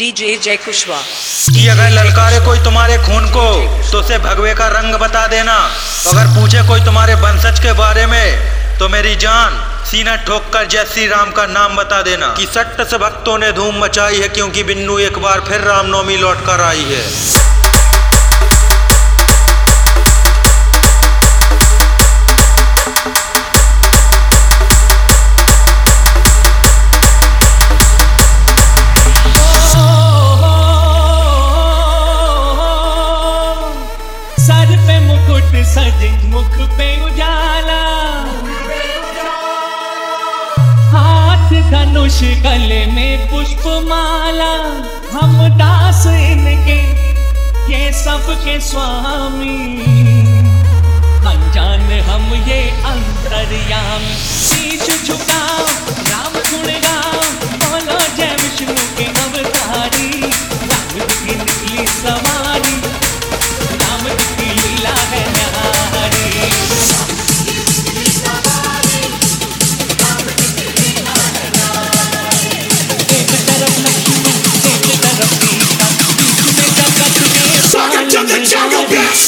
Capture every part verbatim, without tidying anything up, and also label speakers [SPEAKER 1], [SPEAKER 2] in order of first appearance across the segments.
[SPEAKER 1] DJ जय कुशवाहा।
[SPEAKER 2] कि अगर ललकारे कोई तुम्हारे खून को तो उसे भगवे का रंग बता देना। अगर पूछे कोई तुम्हारे वंशज के बारे में तो मेरी जान सीना ठोक कर जय श्री राम का नाम बता देना। कि सट्ट से भक्तों ने धूम मचाई है क्योंकि बिन्नू एक बार फिर रामनवमी लौट कर आई है।
[SPEAKER 3] सज मुख पे उजाला, हाथ धनुष गले में पुष्पमाला। हम दास इनके ये सबके स्वामी, अनजान हम ये अंतर्यामी। शीश झुकाओ राम गुण गाओ, बोलो जय विष्णु के अवतारी। राम जी की निकली सवारी, राम जी की लीला है न्यारी। एक तरफ लक्ष्मण एक तरफ सीता, बीच में जगत के पालन।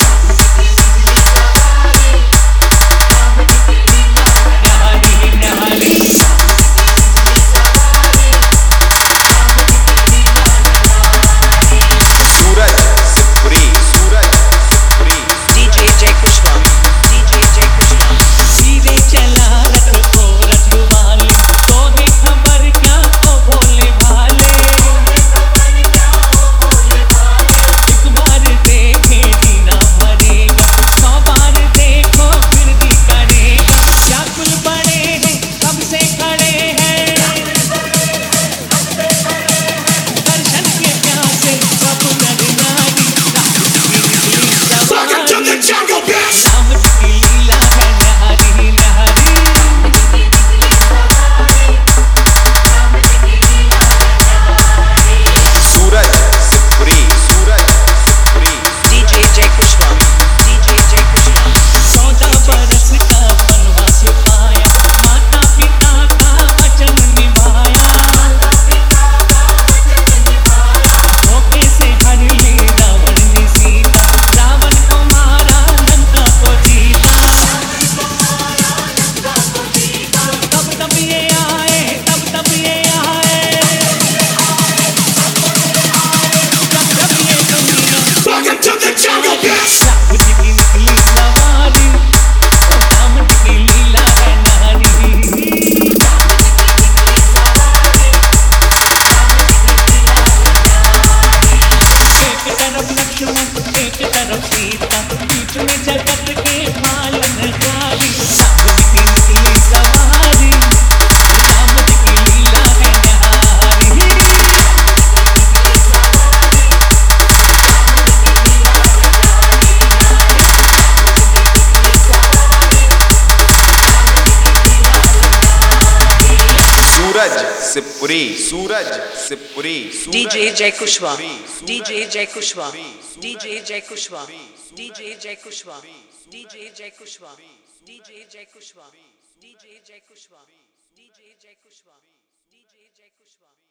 [SPEAKER 4] सिपुरी सूरज सिपुरी
[SPEAKER 1] डीजे जय कुशवाहा। डीजे जय कुशवाहा। डीजे जय कुशवाहा। डीजे जय कुशवाहा। डीजे जय कुशवाहा। डीजे जय कुशवाहा। डीजे जय कुशवाहा। डीजे जय कुशवाहा। डीजे जय कुशवाहा।